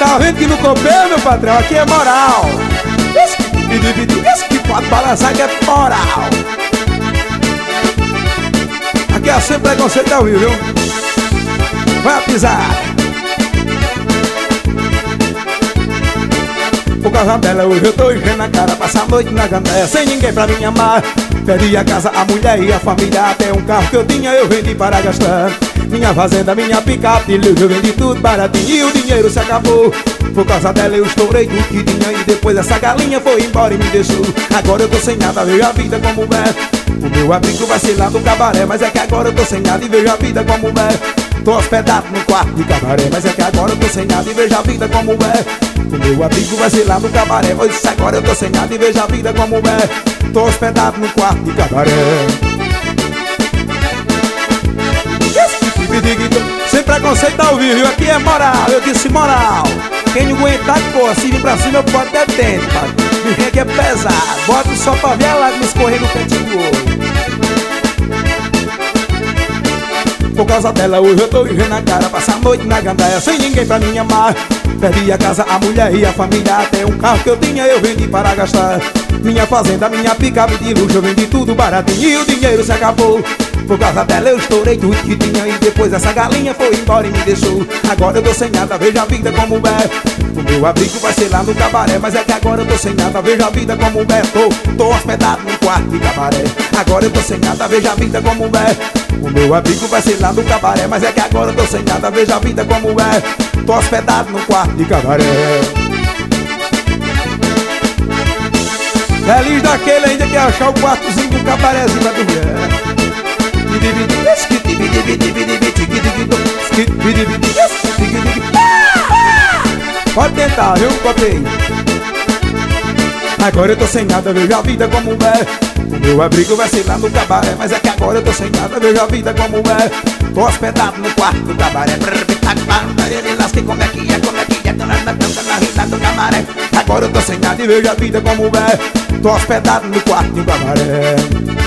Tá vendo que não copiei, meu patrão? Aqui é moral. Que pode balançar que é moral. Aqui é sem preconceito ao vivo, viu? Vai pisar. Por causa dela hoje eu tô enchendo a cara, passa a noite na gandaia sem ninguém pra me amar. Perdi a casa, a mulher e a família, até um carro que eu tinha eu vendi para gastar. Minha fazenda, minha picape, eu vendi tudo baratinho e o dinheiro se acabou. Por causa dela eu estourei tudo que tinha e depois essa galinha foi embora e me deixou. Agora eu tô sem nada, vejo a vida como é. O meu abrigo vai ser lá no cabaré, mas é que agora eu tô sem nada e vejo a vida como é. Tô hospedado no quarto de cabaré, mas é que agora eu tô sem nada e vejo a vida como é. O meu abrigo vai ser lá no cabaré, mas agora eu tô sem nada e vejo a vida como é. Tô hospedado no quarto de cabaré. Sem preconceito ao vivo, aqui é moral, eu disse moral. Quem não aguentar, pô, se vir pra cima eu boto até dentro, pai. O que é pesado, bota só pra ver a lágrima escorrer no cantinho do olho. Por causa dela hoje eu tô vivendo a cara, passa a noite na gandaia sem ninguém pra me amar. Perdi a casa, a mulher e a família, até um carro que eu tinha eu vendi para gastar. Minha fazenda, minha picape de luxo, eu vendi tudo baratinho e o dinheiro se acabou. Por causa dela eu estourei tudo que tinha e depois essa galinha foi embora e me deixou. Agora eu tô sem nada, vejo a vida como é. O meu abrigo vai ser lá no cabaré, mas é que agora eu tô sem nada, vejo a vida como é. Tô hospedado num quarto de cabaré. Agora eu tô sem nada, vejo a vida como é. O meu abrigo vai ser lá no cabaré, mas é que agora eu tô sem nada, vejo a vida como é. Tô hospedado num quarto de cabaré. Feliz daquele ainda que achar o quartozinho do cabarézinho da mulher. Pode tentar, viu? Botei. Agora eu tô sem nada, vejo a vida como é. O meu abrigo vai ser lá no cabaré, mas é que agora eu tô sem nada, vejo a vida como é. Tô hospedado no quarto do cabaré. Como é que é, tô na rida do cabaré. Agora eu tô sem nada e vejo a vida como é. Tô hospedado no quarto do cabaré.